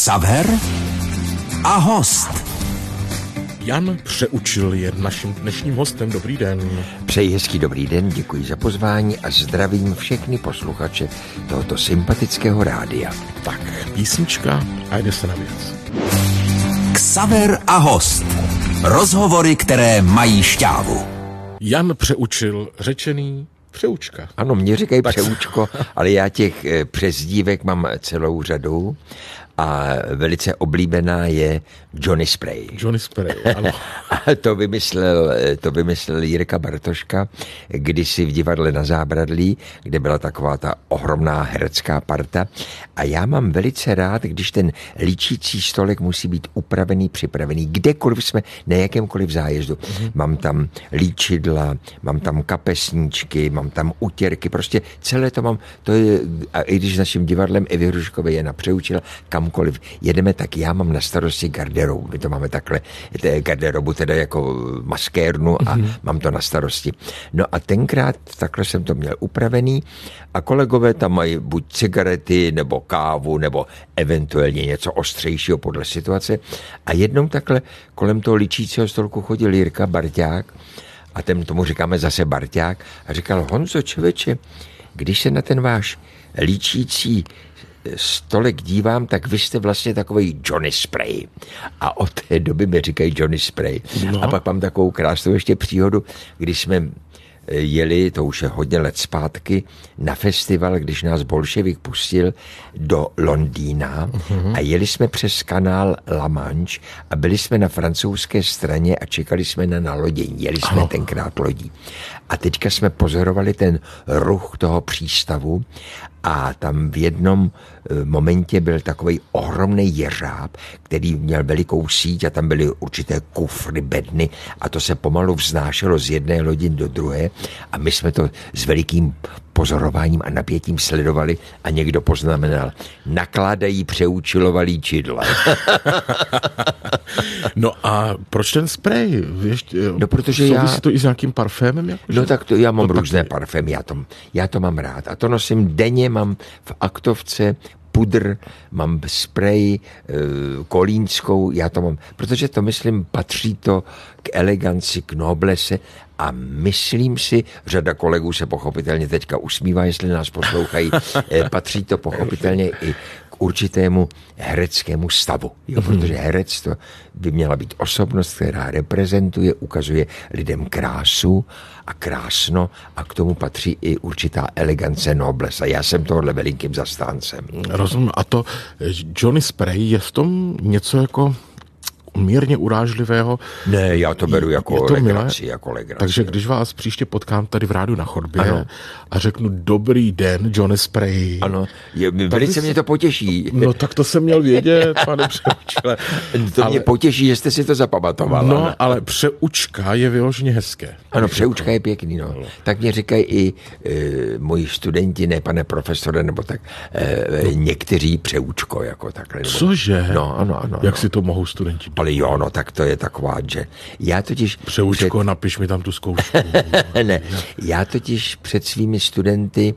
Xaver a host. Jan Přeučil je naším dnešním hostem. Dobrý den. Přeji hezký dobrý den, děkuji za pozvání a zdravím všechny posluchače tohoto sympatického rádia. Tak, písnička a jde se na věc. Xaver a host. Rozhovory, které mají šťávu. Jan Přeučil, řečený Přeučka. Ano, mě říkají Přeučko, ale já těch přezdívek mám celou řadu a velice oblíbená je Johnny Spray. Johnny Spray, ano. A to vymyslel Jirka Bartoška kdysi v divadle Na Zábradlí, kde byla taková ta ohromná herecká parta. A já mám velice rád, když ten líčící stolek musí být upravený, připravený, kdekoliv jsme, na jakémkoliv zájezdu. Mám tam líčidla, mám tam kapesníčky, mám tam utěrky, prostě celé to mám. To je, a i když s naším divadlem Evy Hruškové Jana Přeučila, kamkoliv jedeme, tak já mám na starosti garderobu. My to máme takhle, garderobu teda jako maskérnu a mám to na starosti. No a tenkrát takhle jsem to měl upravený a kolegové tam mají buď cigarety, nebo kávu, nebo eventuálně něco ostřejšího podle situace. A jednou takhle kolem toho líčícího stolku chodil Jirka Barťák a tomu říkáme zase Barťák a říkal: Honzo, člověče, když se na ten váš líčící stolek dívám, tak vy jste vlastně takový Johnny Spray. A od té doby mi říkají Johnny Spray. No. A pak mám takovou krásnou ještě příhodu, když jsme jeli, to už je hodně let zpátky, na festival, když nás bolševik pustil do Londýna a jeli jsme přes kanál La Manche a byli jsme na francouzské straně a čekali jsme na nalodění. Jeli jsme tenkrát lodí. A teďka jsme pozorovali ten ruch toho přístavu a tam v jednom momentě byl takový ohromný jeřáb, který měl velikou síť a tam byly určité kufry, bedny a to se pomalu vznášelo z jedné lodi do druhé a my jsme to s velikým pozorováním a napětím sledovali a někdo poznamenal: nakládají Přeučilova líčidla. No a proč ten spray? No protože souvisí to i s nějakým parfémem? Jakože? No tak to, já mám různé parfémy, já to mám rád. A to nosím denně, mám v aktovce pudr, mám spray, kolínskou, já to mám, protože to myslím, patří to k eleganci, k noblese a myslím si, řada kolegů se pochopitelně teďka usmívá, jestli nás poslouchají, patří to pochopitelně i k určitému hereckému stavu, jo, protože herec to by měla být osobnost, která reprezentuje, ukazuje lidem krásu a krásno a k tomu patří i určitá elegance, noblesse. A já jsem tohle velikým zastáncem. Rozumím. A to Johnny Spray, je v tom něco jako mírně urážlivého? Ne, já to beru jako legraci. Takže když vás příště potkám tady v rádiu na chodbě a řeknu dobrý den, Johnny Spray. Ano, velice mě to potěší. No tak to jsem měl vědět, pane Přeučile. Mě potěší, že jste si to zapamatoval. No, ale Přeučka je vyloženě hezké. Ano, Přeučka je pěkný, no. Tak mě říkají i moji studenti, ne pane profesore, nebo tak někteří Přeučko, jako takhle. Cože? No, ano. Jak si to mohou studenti? Ale jo, no tak to je taková, že já totiž... Přeučko, napiš mi tam tu zkoušku. Ne, já totiž před svými studenty,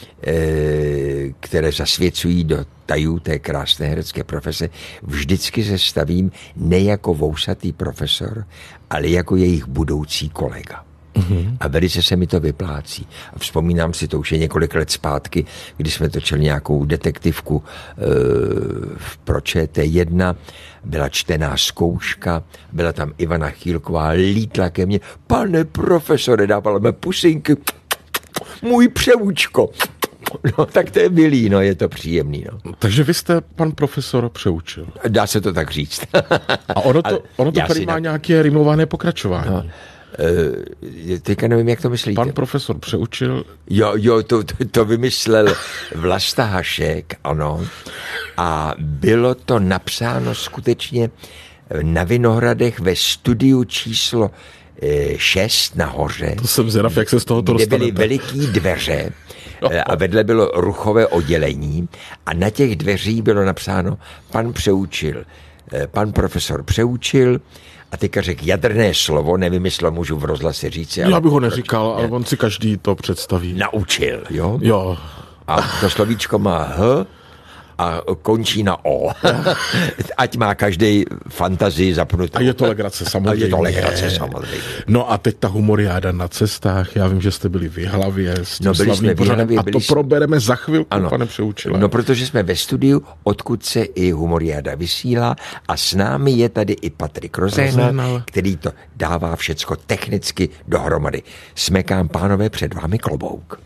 které zasvěcují do tajů té krásné herecké profese, vždycky se stavím ne jako vousatý profesor, ale jako jejich budoucí kolega. A velice se mi to vyplácí. A vzpomínám si, to už je několik let zpátky, kdy jsme točili nějakou detektivku pro ČT1, byla čtená zkouška, byla tam Ivana Chýlková, lítla ke mně: pane profesore, dávala mi pusinky, můj Přeučko. No, tak to je milý, no, je to příjemný, no. Takže vy jste pan profesor Přeučil. Dá se to tak říct. A ono to tady má nějaké rimované pokračování. No. Teďka nevím, jak to myslíte. Pan profesor Přeučil. Jo, to vymyslel Vlasta Hašek, ano. A bylo to napsáno skutečně na Vinohradech ve studiu číslo 6 nahoře. To jsem zvědav, jak se z toho dostanete. Kde byly veliký dveře a vedle bylo ruchové oddělení a na těch dveřích bylo napsáno pan Přeučil, pan profesor Přeučil. A teďka řekl jadrné slovo, nevím, jestli můžu v rozhlase říct. Já bych ho neříkal, ale on si každý to představí. Naučil, jo? Jo. A to slovíčko má H a končí na O. Ať má každý fantazii zapnutou. A je to legrace samozřejmě. No a teď ta humoriáda na cestách. Já vím, že jste byli v Jihlavě s tím slavným pořadem a to probereme za chvilku, pane Přeučile. No, protože jsme ve studiu, odkud se i humoriáda vysílá a s námi je tady i Patrik Rozehnal, který to dává všecko technicky dohromady. Smekám, pánové, před vámi klobouk.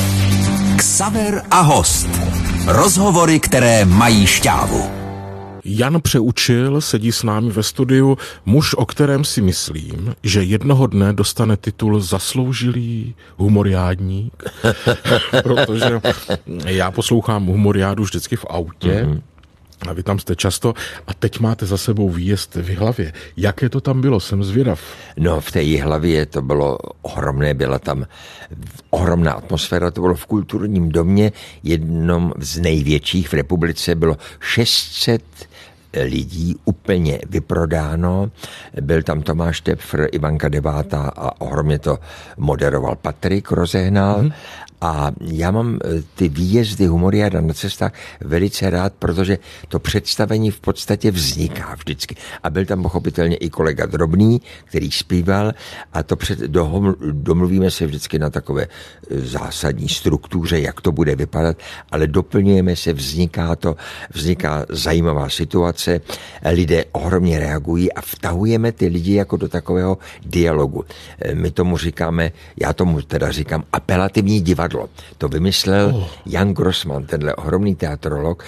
Xaver a host. Rozhovory, které mají šťávu. Jan Přeučil sedí s námi ve studiu, muž, o kterém si myslím, že jednoho dne dostane titul zasloužilý humoriádník, protože já poslouchám humoriádu vždycky v autě, a vy tam jste často a teď máte za sebou výjezd v Jihlavě. Jaké to tam bylo? Jsem zvědav. No, v té Jihlavě to bylo ohromné, byla tam ohromná atmosféra, to bylo v kulturním domě, jednom z největších v republice, bylo 600 lidí, úplně vyprodáno. Byl tam Tomáš Tepfr, Ivanka Devátá a ohromně to moderoval Patrik Rozehnal. A já mám ty výjezdy humoriáda na cestách velice rád, protože to představení v podstatě vzniká vždycky. A byl tam pochopitelně i kolega Drobný, který zpíval a to domluvíme se vždycky na takové zásadní struktuře, jak to bude vypadat, ale doplňujeme se, vzniká zajímavá situace, lidé ohromně reagují a vtahujeme ty lidi jako do takového dialogu. My tomu říkáme, já tomu teda říkám apelativní divadlo. To vymyslel Jan Grossman, tenhle ohromný teatrolog.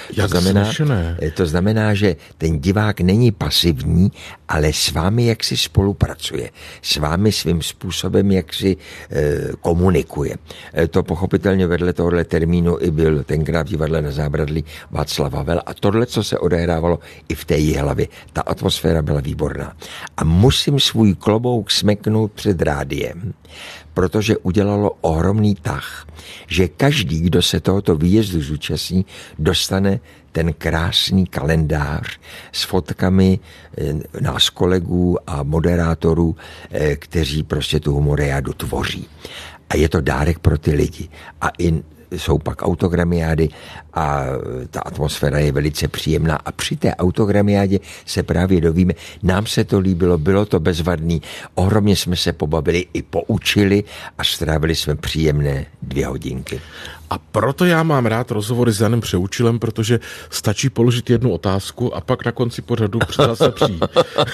To znamená, že ten divák není pasivní, ale s vámi jaksi spolupracuje. S vámi svým způsobem jaksi komunikuje. To pochopitelně vedle tohohle termínu i byl tenkrát v divadle na Zábradlí Václav Havel a tohle, co se odehrávalo i v té Jihlavě. Ta atmosféra byla výborná. A musím svůj klobouk smeknout před rádiem, protože udělalo ohromný tah, že každý, kdo se tohoto výjezdu zúčastní, dostane ten krásný kalendář s fotkami nás kolegů a moderátorů, kteří prostě tu humoriádu tvoří. A je to dárek pro ty lidi. A i jsou pak autogramiády a ta atmosféra je velice příjemná a při té autogramiádě se právě dovíme, nám se to líbilo, bylo to bezvadný, ohromně jsme se pobavili i poučili a strávili jsme příjemné 2 hodinky. A proto já mám rád rozhovory s Janem Přeučilem, protože stačí položit jednu otázku a pak na konci pořadu zase přijít.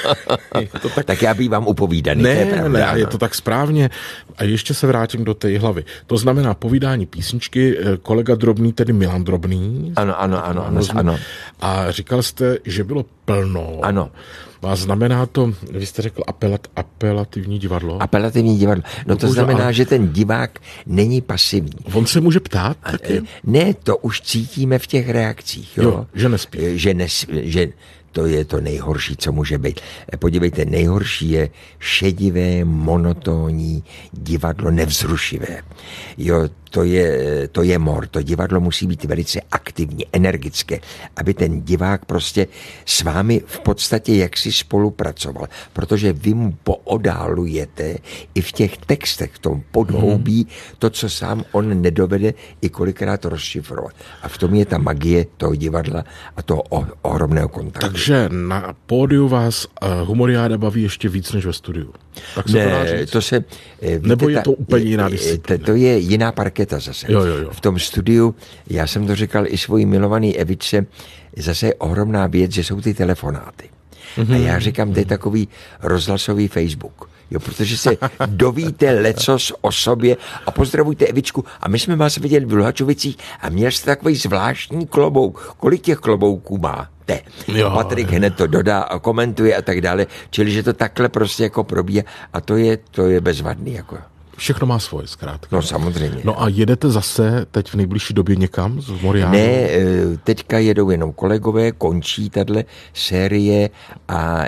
Tak já bývám upovídaný. Ne, a je to tak správně. A ještě se vrátím do té hlavy. To znamená povídání písničky, kolega Drobný, tedy Milan Drobný. Ano. A říkal jste, že bylo plno. Ano. A znamená to, vy jste řekl apelativní divadlo? Apelativní divadlo. No to znamená, že ten divák není pasivní. On se může ptát taky? Ne, to už cítíme v těch reakcích. Jo, že nespí. Že to je to nejhorší, co může být. Podívejte, nejhorší je šedivé, monotónní divadlo, nevzrušivé. Jo, to je mor. To divadlo musí být velice aktivní, energické, aby ten divák prostě s vámi v podstatě jaksi spolupracoval, protože vy mu poodálujete i v těch textech, v tom podhoubí, to, co sám on nedovede i kolikrát rozšifrovat. A v tom je ta magie toho divadla a toho ohromného kontaktu. Takže na pódiu vás humoriáda baví ještě víc než ve studiu. Tak se to se... Nebo je to úplně jiná disciplína? To je jiná parketa zase. Jo. V tom studiu, já jsem to říkal i svojí milovaný Evičce, zase je ohromná věc, že jsou ty telefonáty. A já říkám, to je takový rozhlasový Facebook. Jo, protože se dovíte lecos o sobě a pozdravujte Evičku. A my jsme vás viděli v Luhačovicích a měl jste takový zvláštní klobouk. Kolik těch klobouků má? Patrik hned to dodá a komentuje a tak dále. Čili, že to takhle prostě jako probíhá a to je bezvadný. Jako. Všechno má svoje, zkrátka. No samozřejmě. No a jedete zase teď v nejbližší době někam z Moriánu? Ne, teďka jedou jenom kolegové, končí tato série a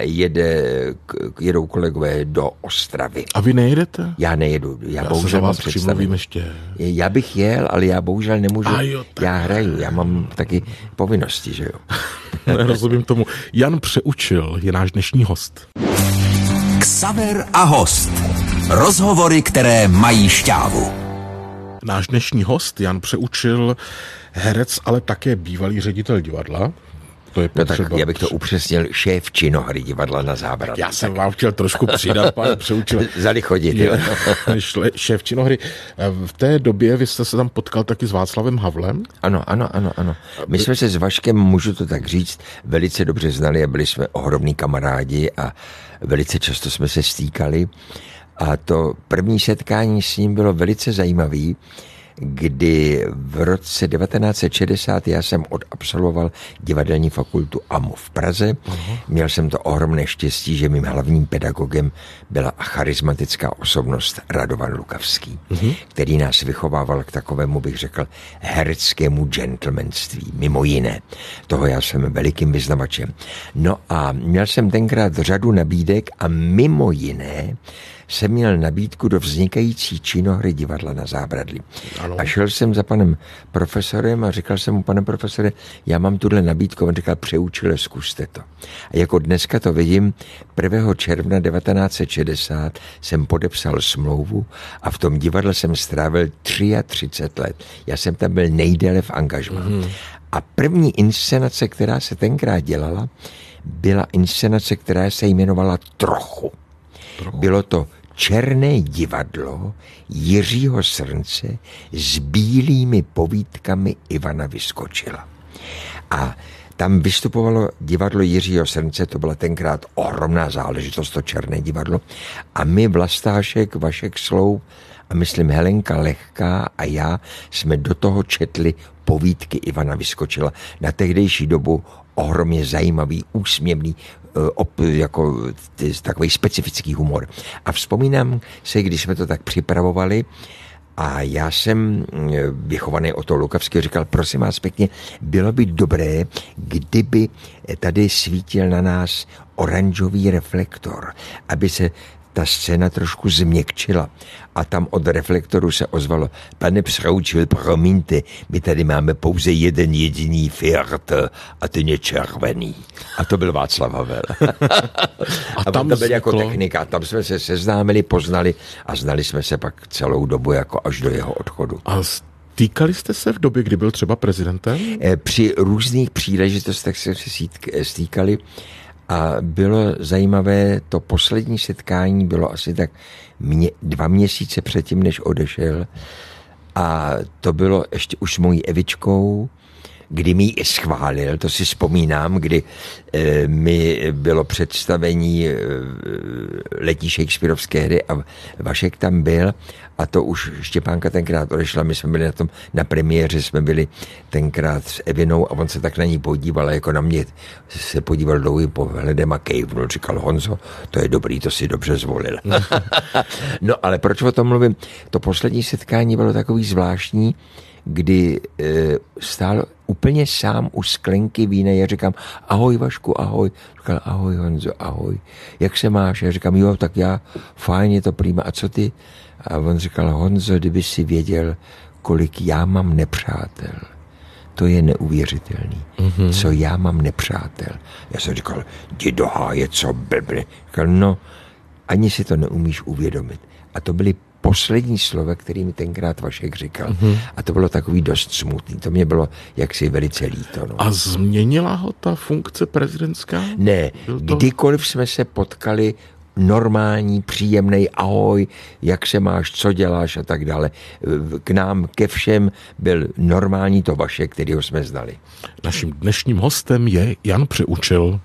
jedou kolegové do Ostravy. A vy nejedete? Já nejedu. Já bohužel se za vás přimluvím ještě. Já bych jel, ale já bohužel nemůžu. Já hraju, já mám taky povinnosti, že jo. Rozumím tomu. Jan Přeučil je náš dnešní host. Xaver a host. Rozhovory, které mají šťávu. Náš dnešní host Jan Přeučil, herec, ale také bývalý ředitel divadla. To je potřeba. No tak já bych to upřesnil, šéf činohry divadla Na Zábradlí. Já jsem vám chtěl trošku přidat, pane Přeučil. Zali chodit, jo. Šéf činohry. V té době vy jste se tam potkal taky s Václavem Havlem? Ano. My jsme se s Vaškem, můžu to tak říct, velice dobře znali a byli jsme ohromní kamarádi a velice často jsme se stýkali. A to první setkání s ním bylo velice zajímavé, kdy v roce 1960 já jsem odabsolvoval divadelní fakultu AMU v Praze. Měl jsem to ohromné štěstí, že mým hlavním pedagogem byla charismatická osobnost Radovan Lukavský, který nás vychovával k takovému, bych řekl, hereckému gentlemanství, mimo jiné. Toho já jsem velikým vyznavačem. No a měl jsem tenkrát řadu nabídek a mimo jiné jsem měl nabídku do vznikající činohry divadla Na Zábradlí. Ano. A šel jsem za panem profesorem a říkal jsem mu, pane profesore, já mám tuhle nabídku. On říkal, Přeučile, zkuste to. A jako dneska to vidím, 1. června 1960 jsem podepsal smlouvu a v tom divadle jsem strávil 33 let. Já jsem tam byl nejdéle v angažmá. A první inscenace, která se tenkrát dělala, byla inscenace, která se jmenovala Trochu. Bylo to černé divadlo Jiřího Srnce s bílými povídkami Ivana Vyskočila. A tam vystupovalo divadlo Jiřího Srnce, to byla tenkrát ohromná záležitost, to černé divadlo. A my, Vlastášek, Vašek Sloup a myslím Helenka Lehká a já jsme do toho četli povídky Ivana Vyskočila. Na tehdejší dobu ohromně zajímavý, úsměvný, jako takový specifický humor. A vzpomínám se, když jsme to tak připravovali, a já jsem, vychovaný Oto Lukavský, říkal, prosím vás pěkně, bylo by dobré, kdyby tady svítil na nás oranžový reflektor, aby se ta scéna trošku změkčila. A tam od reflektoru se ozvalo, pane Přeučil, promiňte, my tady máme pouze jeden jediný Fiat a ten je červený. A to byl Václav Havel. A tam to byl jako technika. Tam jsme se seznámili, poznali a znali jsme se pak celou dobu jako až do jeho odchodu. A stýkali jste se v době, kdy byl třeba prezidentem? Při různých příležitostech se stýkali. A bylo zajímavé, to poslední setkání bylo asi tak 2 měsíce předtím, než odešel. A to bylo ještě už s mojí Evičkou, kdy mi ji schválil, to si vzpomínám, kdy mi bylo představení Letí Shakespearovské hry a Vašek tam byl a to už Štěpánka tenkrát odešla, my jsme byli na premiéře, jsme byli tenkrát s Evinou a on se tak na ní podíval a jako na mě se podíval dlouhým pohledem a kejvnul, říkal, Honzo, to je dobrý, to si dobře zvolil. No ale proč o tom mluvím? To poslední setkání bylo takový zvláštní, kdy stál úplně sám u sklenky vína. Já říkám, ahoj Vašku, ahoj. Říkal, ahoj Honzo, ahoj. Jak se máš? Já říkám, jo, tak já, fajn, je to prima. A co ty? A on říkal, Honzo, kdyby si věděl, kolik já mám nepřátel. To je neuvěřitelný. Co já mám nepřátel. Já jsem říkal, jdi do háje, co blbne. Říkal, no, ani si to neumíš uvědomit. A to byly poslední slova, který mi tenkrát Vašek říkal. A to bylo takový dost smutný. To mě bylo jaksi velice líto. No. A změnila ho ta funkce prezidentská? Ne, kdykoliv jsme se potkali, normální, příjemnej, ahoj, jak se máš, co děláš a tak dále. K nám, ke všem byl normální to Vašek, kterýho jsme znali. Naším dnešním hostem je Jan Přeučil.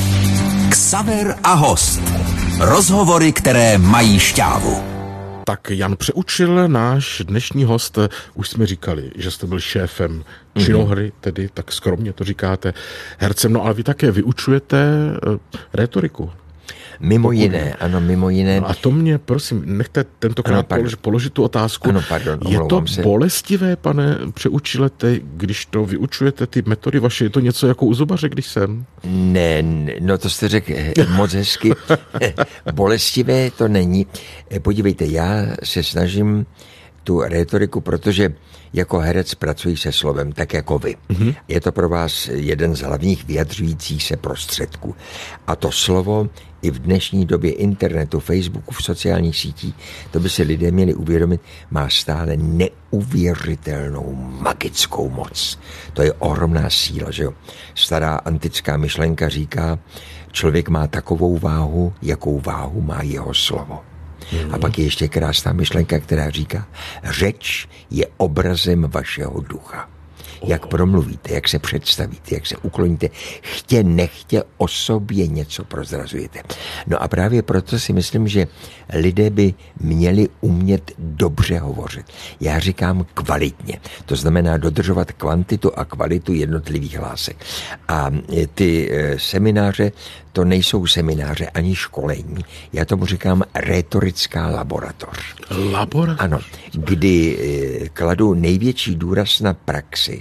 Xaver a host. Rozhovory, které mají šťávu. Tak Jan Přeučil, náš dnešní host, už jsme říkali, že jste byl šéfem činohry, tedy tak skromně to říkáte, hercem, no ale vy také vyučujete rétoriku. Mimo jiné, ano, mimo jiné. No a to mě, prosím, nechte tentokrát položit tu otázku. Ano, pardon, je to bolestivé, pane Přeučile, když to vyučujete, ty metody vaše, je to něco jako u zubaře, když jsem? Ne, no to jste řekl moc hezky. Bolestivé to není. Podívejte, já se snažím tu rétoriku, protože jako herec pracuji se slovem, tak jako vy. Je to pro vás jeden z hlavních vyjadřujících se prostředků. A to slovo i v dnešní době internetu, Facebooku, v sociálních sítích, to by si lidé měli uvědomit, má stále neuvěřitelnou magickou moc. To je ohromná síla, že jo? Stará antická myšlenka říká, člověk má takovou váhu, jakou váhu má jeho slovo. A pak je ještě krásná myšlenka, která říká, řeč je obrazem vašeho ducha. Jak promluvíte, jak se představíte, jak se ukloníte, chtě nechtě o sobě něco prozrazujete. No a právě proto si myslím, že lidé by měli umět dobře hovořit. Já říkám kvalitně. To znamená dodržovat kvantitu a kvalitu jednotlivých hlásek. A ty semináře, to nejsou semináře ani školení. Já tomu říkám rétorická laboratoř. Laboratoř? Ano, kdy kladu největší důraz na praxi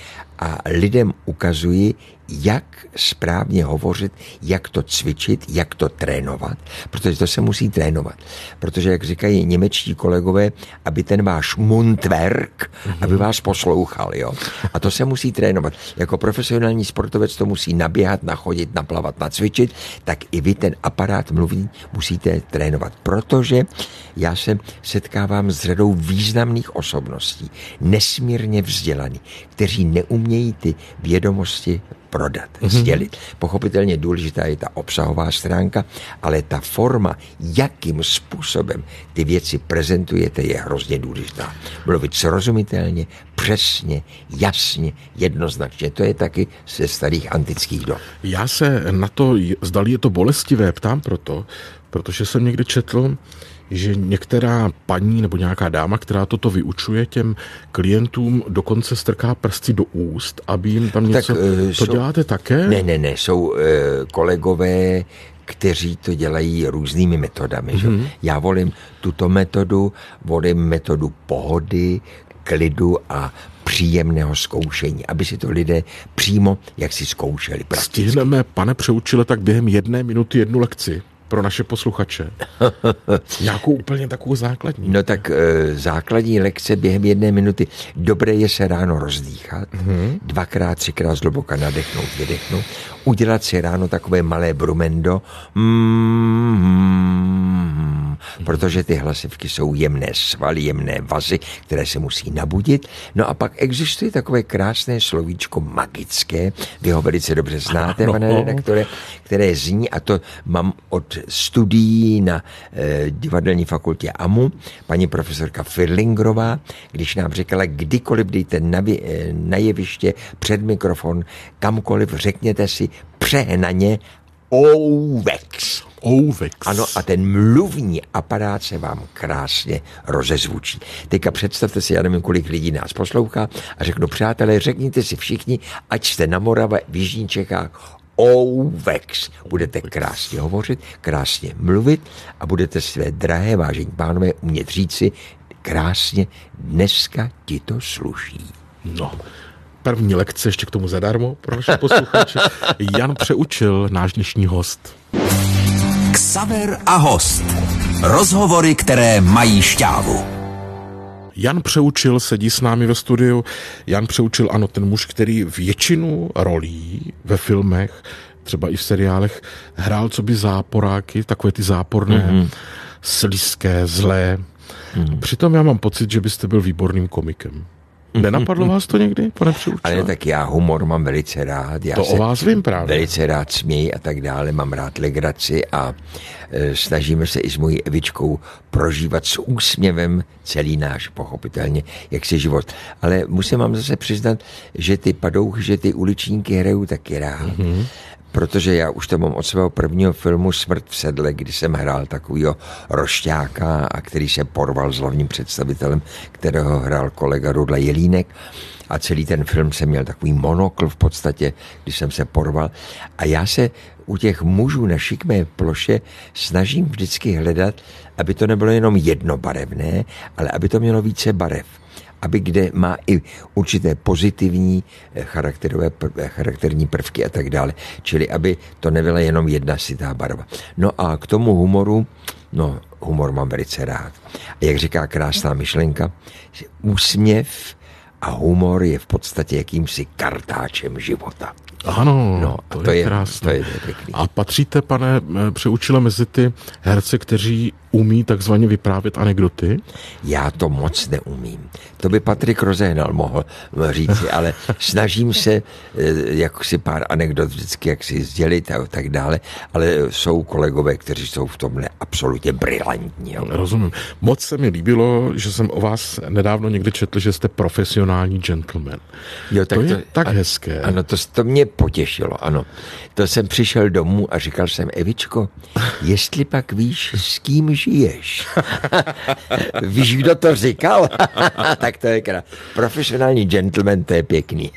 a lidem ukazuji, jak správně hovořit, jak to cvičit, jak to trénovat, protože to se musí trénovat. Protože, jak říkají němečtí kolegové, aby ten váš Mundwerk, aby vás poslouchal, jo. A to se musí trénovat. Jako profesionální sportovec to musí naběhat, nachodit, naplavat, nacvičit, tak i vy ten aparát mluvení musíte trénovat. Protože já se setkávám s řadou významných osobností, nesmírně vzdělaných, kteří neumějí ty vědomosti prodat, sdělit. Pochopitelně důležitá je ta obsahová stránka, ale ta forma, jakým způsobem ty věci prezentujete, je hrozně důležitá. Mluvit srozumitelně, přesně, jasně, jednoznačně. To je taky ze starých antických dob. Já se na to, zdali je to bolestivé, ptám protože jsem někdy četl, že některá paní nebo nějaká dáma, která toto vyučuje těm klientům, dokonce strká prsty do úst, aby jim tam něco... To děláte také? Ne. Jsou kolegové, kteří to dělají různými metodami. Že? Já volím tuto metodu, volím metodu pohody, klidu a příjemného zkoušení, aby si to lidé přímo, jak si zkoušeli. Prakticky. Stihneme, pane Přeučile, tak během 1 minuty 1 lekci pro naše posluchače. Nějakou úplně takovou základní. No tak základní lekce během 1 minuty. Dobré je se ráno rozdýchat, 2krát, 3krát zhluboka nadechnout, vydechnout, udělat si ráno takové malé brumendo, protože ty hlasivky jsou jemné svaly, jemné vazy, které se musí nabudit. No a pak existuje takové krásné slovíčko magické, vy ho velice dobře znáte, pane redaktore, které zní, a to mám od studií na divadelní fakultě AMU, paní profesorka Firlingrová, když nám říkala, kdykoliv dejte na jeviště před mikrofon, kamkoliv, řekněte si přehnaně Ouvex. Ano, a ten mluvní aparát se vám krásně rozezvučí. Teďka představte si, já nevím, kolik lidí nás poslouchá a řeknu, přátelé, řekněte si všichni, ať jste na Moravě, v Jižních Čechách, Ouvex. Budete krásně hovořit, krásně mluvit a budete své drahé, vážení pánové, umět říci krásně, dneska ti to sluší. No, první lekce ještě k tomu zadarmo pro naše posluchače. Jan Přeučil, náš dnešní host. Xaver a host. Rozhovory, které mají šťávu. Jan Přeučil sedí s námi ve studiu. Jan Přeučil, ano, ten muž, který většinu rolí ve filmech, třeba i v seriálech, hrál coby záporáky, takové ty záporné, slizké, zlé. Přitom já mám pocit, že byste byl výborným komikem. Nenapadlo vás to někdy, pane Přeučil? Ale tak já humor mám velice rád. Já to o vás vím právě. Velice rád směji a tak dále, mám rád legraci a snažíme se i s mojí Evičkou prožívat s úsměvem celý náš, pochopitelně, jak si život. Ale musím vám zase přiznat, že ty padouchy, že ty uličníky hraju taky rád. Protože já už to mám od svého prvního filmu Smrt v sedle, kdy jsem hrál takovýho rošťáka, a který se porval s hlavním představitelem, kterého hrál kolega Rudla Jelínek. A celý ten film jsem měl takový monokl v podstatě, když jsem se porval. A já se u těch mužů na šikmé ploše snažím vždycky hledat, aby to nebylo jenom jednobarevné, ale aby to mělo více barev. Aby kde má i určité pozitivní charakterní prvky a tak dále. Čili aby to nebyla jenom jedna sitá barva. No a k tomu humoru, no humor mám velice rád. A jak říká krásná myšlenka, že úsměv a humor je v podstatě jakýmsi kartáčem života. Ano, no, to je krásné. To je pěkný. A patříte, pane Přeučile, mezi ty herce, kteří umí takzvaně vyprávět anekdoty? Já to moc neumím. To by Patrik Rozehnal mohl říci, ale snažím se jak si pár anekdot vždycky jak si sdělit a tak dále, ale jsou kolegové, kteří jsou v tomhle absolutně brilantní. Jo. Rozumím. Moc se mi líbilo, že jsem o vás nedávno někde četl, že jste profesionální gentleman. Jo, tak to je tak hezké. Ano, to mě potěšilo, ano. To jsem přišel domů a říkal jsem, Evičko, jestli pak víš, s kým žiješ. Víš, kdo to říkal? Tak to je profesionální gentleman, to je pěkný.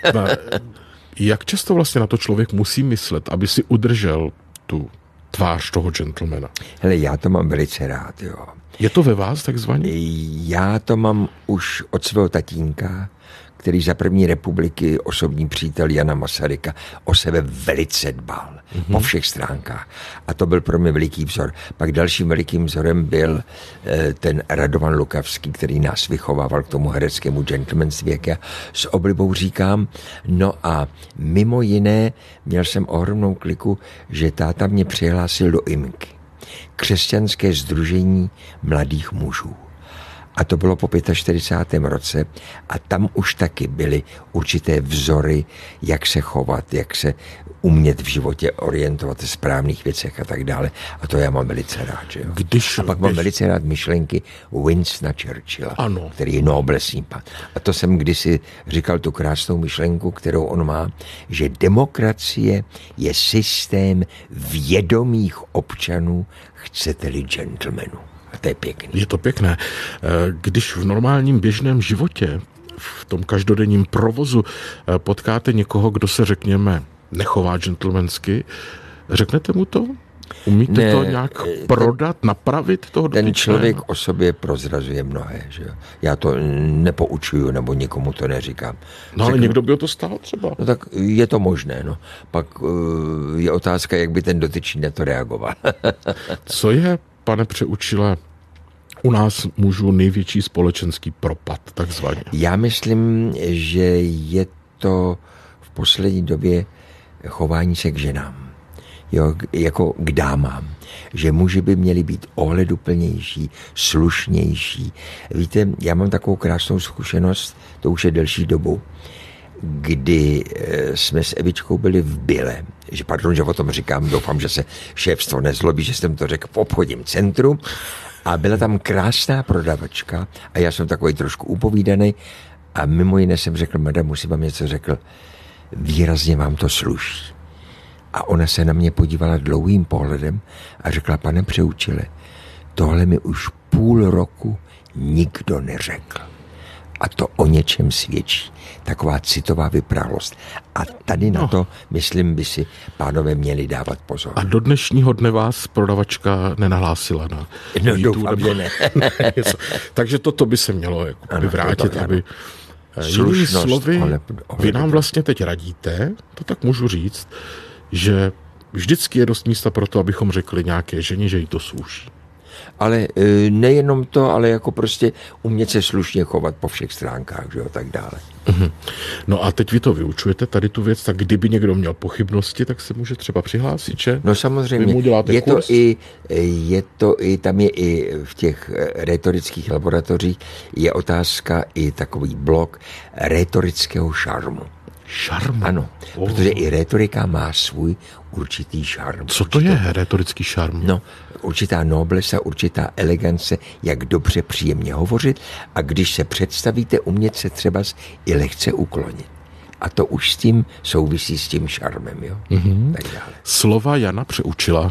Jak často vlastně na to člověk musí myslet, aby si udržel tu tvář toho gentlemana? Hele, já to mám velice rád, jo. Je to ve vás takzvaně? Já to mám už od svého tatínka, který za první republiky osobní přítel Jana Masaryka o sebe velice dbal. Po všech stránkách. A to byl pro mě veliký vzor. Pak dalším velikým vzorem byl ten Radovan Lukavský, který nás vychovával k tomu hereckému gentlemanství, jak já s oblibou říkám. No a mimo jiné měl jsem ohromnou kliku, že táta mě přihlásil do IMKY. Křesťanské sdružení mladých mužů. A to bylo po 45. roce a tam už taky byly určité vzory, jak se chovat, jak se umět v životě orientovat v správných věcech a tak dále. A to já mám velice rád. Že jo? A pak mám velice rád myšlenky Winstona Churchilla, ano, který je noblesní pan. A to jsem kdysi říkal tu krásnou myšlenku, kterou on má, že demokracie je systém vědomých občanů, chcete-li gentlemanů. A to je pěkný. Je to pěkné. Když v normálním běžném životě, v tom každodenním provozu potkáte někoho, kdo se, řekněme, nechová gentlemansky, řeknete mu to? Umíte to nějak prodat, napravit toho dotyčného? Ten člověk o sobě prozrazuje mnohé. Že? Já to nepoučuju, nebo nikomu to neříkám. No ale někdo by o to stál třeba. No tak je to možné. No. Pak je otázka, jak by ten dotyčný na to reagoval. Co je, pane Přeučile, u nás mužů největší společenský propad, takzvaně? Já myslím, že je to v poslední době chování se k ženám. Jo, jako k dámám. Že muži by měli být ohleduplnější, slušnější. Víte, já mám takovou krásnou zkušenost, to už je delší dobu, kdy jsme s Evičkou byli v Bile, že o tom říkám, doufám, že se šéfstvo nezlobí, že jsem to řekl v obchodním centru, a byla tam krásná prodavačka a já jsem takový trošku upovídaný a mimo jiné jsem řekl, madam, musím vám něco řekl, výrazně vám to sluší. A ona se na mě podívala dlouhým pohledem a řekla, pane Přeučile, tohle mi už půl roku nikdo neřekl. A to o něčem svědčí. Taková citová vyprálost. A tady na to, myslím, by si pánové měli dávat pozor. A do dnešního dne vás prodavačka nenahlásila na doufám, že ne. Takže toto by se mělo vyvrátit, aby... Jinými slovy, vy nám vlastně teď radíte, to tak můžu říct, že vždycky je dost místa pro to, abychom řekli nějaké ženě, že jí to sluší. Ale nejenom to, ale jako prostě umět se slušně chovat po všech stránkách, že jo, tak dále. No a teď vy to vyučujete, tady tu věc, tak kdyby někdo měl pochybnosti, tak se může třeba přihlásit, že? No samozřejmě, je to i, tam je i v těch rétorických laboratořích, je otázka i takový blok rétorického šarmu. Šarm? Ano, protože i rétorika má svůj určitý šarm. Co to je rétorický šarm? No, určitá noblesa, určitá elegance, jak dobře příjemně hovořit a když se představíte, umět se třeba i lehce uklonit. A to už s tím souvisí s tím šarmem, jo? Tak dále. Slova Jana Přeučila.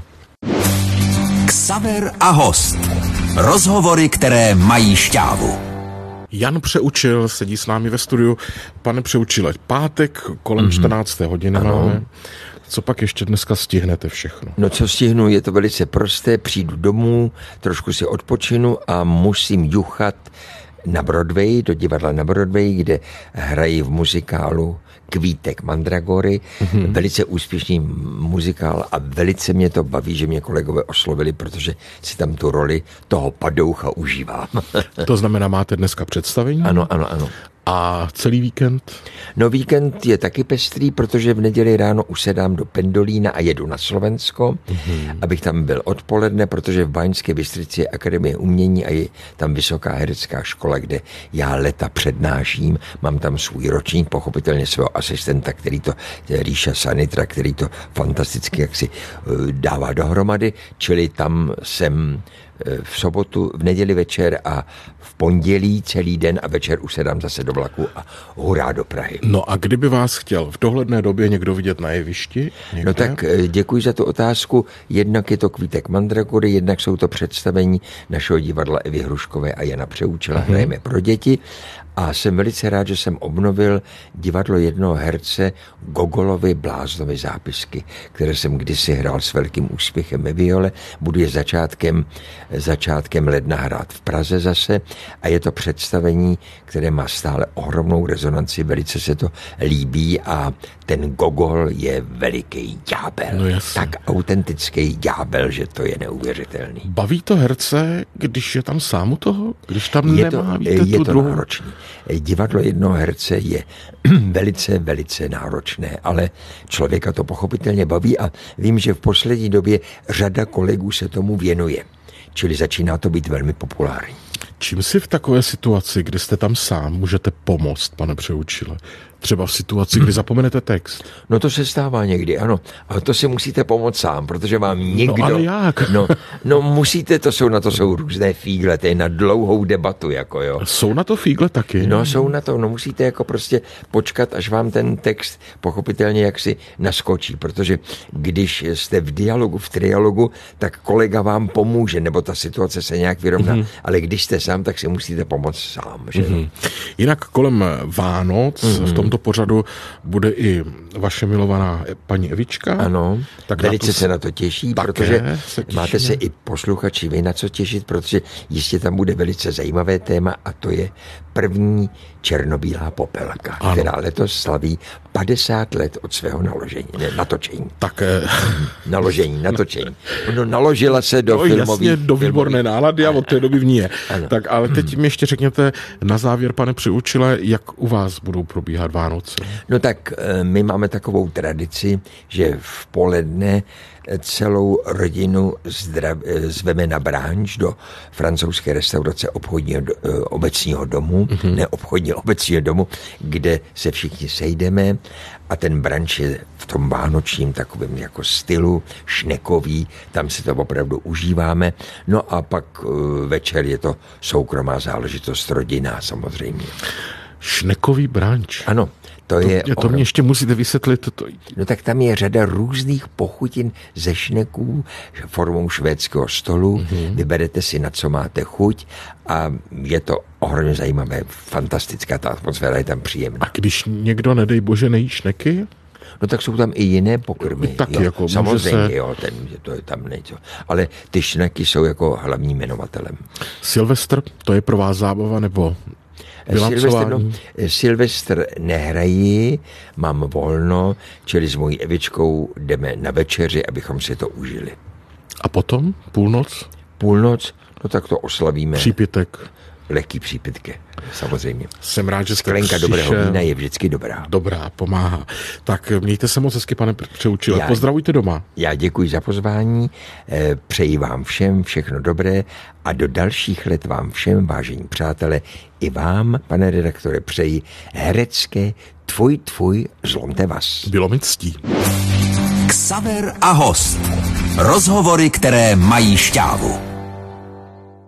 Xaver a host. Rozhovory, které mají šťávu. Jan Přeučil sedí s námi ve studiu. Pane Přeučile, pátek kolem 14. hodiny máme. Co pak ještě dneska stihnete všechno? No co stihnu, je to velice prosté. Přijdu domů, trošku si odpočinu a musím juchat na Broadway, do divadla na Broadway, kde hrají v muzikálu Kvítek Mandragory. Velice úspěšný muzikál a velice mě to baví, že mě kolegové oslovili, protože si tam tu roli toho padoucha užívám. To znamená, máte dneska představení? Ano. A celý víkend? No víkend je taky pestrý, protože v neděli ráno usedám do Pendolína a jedu na Slovensko, abych tam byl odpoledne, protože v Baňské Bystrici je Akademie umění a je tam vysoká herecká škola, kde já leta přednáším. Mám tam svůj ročník, pochopitelně svého asistenta, který to, Ríša Sanitra, který to fantasticky jaksi dává dohromady, čili tam jsem v sobotu, v neděli večer a v pondělí celý den a večer usedám zase do vlaku a hurá do Prahy. No a kdyby vás chtěl v dohledné době někdo vidět na jevišti? Někde? No tak děkuji za tu otázku. Jednak je to Kvítek Mandragory, jednak jsou to představení našeho divadla Evy Hruškové a Jana Přeúčila. Hrajeme pro děti. A jsem velice rád, že jsem obnovil divadlo jednoho herce Gogolovy Bláznovy zápisky, které jsem kdysi hrál s velkým úspěchem ve Viole. Budu je začátkem ledna hrát v Praze zase a je to představení, které má stále ohromnou rezonanci, velice se to líbí a ten Gogol je veliký ďábel. No tak autentický ďábel, že to je neuvěřitelný. Baví to herce, když je tam sám u toho? Když tam nemá, víte, je tu to druhou? Náročný. Divadlo jednoho herce je velice, velice náročné, ale člověka to pochopitelně baví a vím, že v poslední době řada kolegů se tomu věnuje. Čili začíná to být velmi populární. Čím si v takové situaci, kdy jste tam sám, můžete pomoct, pane Přeúčile? Třeba v situaci, kdy zapomenete text. No to se stává někdy, ano. Ale to si musíte pomoct sám, protože vám někdo... No ale jak? No musíte, na to jsou různé fígle, to je na dlouhou debatu, jako jo. Jsou na to fígle taky? No jsou na to, musíte jako prostě počkat, až vám ten text pochopitelně jaksi naskočí, protože když jste v dialogu, v trialogu, tak kolega vám pomůže, nebo ta situace se nějak vyrovná, ale když jste sám, tak si musíte pomoct sám, že? Jinak kolem Vánoc v tomto pořadu bude i vaše milovaná paní Evička. Ano, tak velice se na to těší, protože máte se i posluchači vy na co těšit, protože jistě tam bude velice zajímavé téma a to je první černobílá popelka, která letos slaví 50 let od svého natočení. Natočení. No, naložila se do filmových... Jasně, do výborné nálady a od té doby v ní je. Tak ale teď mi ještě řekněte na závěr, pane Přeúčile, jak u vás budou probíhat Vánoce? No tak my máme takovou tradici, že v poledne celou rodinu zveme na bránč do francouzské restaurace obecního domu, obecního domu, kde se všichni sejdeme a ten bránč je v tom vánočním takovém jako stylu, šnekový, tam se to opravdu užíváme. No a pak večer je to soukromá záležitost, rodinná samozřejmě. Šnekový bránč? Ano. To mě ještě musíte vysvětlit. No tak tam je řada různých pochutin ze šneků formou švédského stolu. Vyberete si, na co máte chuť a je to ohromně zajímavé, fantastická, ta atmosféra je tam příjemná. A když někdo, nedej bože, nejí šneky? No tak jsou tam i jiné pokrmy. Taky jako samozřejmě, to je tam něco. Ale ty šneky jsou jako hlavním jmenovatelem. Silvestr, to je pro vás zábava nebo... Silvestr nehrají, mám volno, čili s mojí Evičkou jdeme na večeři, abychom si to užili. A potom? Půlnoc? Půlnoc, no tak to oslavíme. Přípitek. Lehký přípitky, samozřejmě. Jsem rád, že jste Sklenka dobrého vína je vždycky dobrá. Dobrá, pomáhá. Tak mějte se moc hezky, pane Přeúčile. Pozdravujte doma. Já děkuji za pozvání, přeji vám všem všechno dobré a do dalších let vám všem, vážení přátelé, i vám, pane redaktore, přeji herecké tvůj, zlomte vás. Bylo mi ctí. Xaver a host. Rozhovory, které mají šťávu.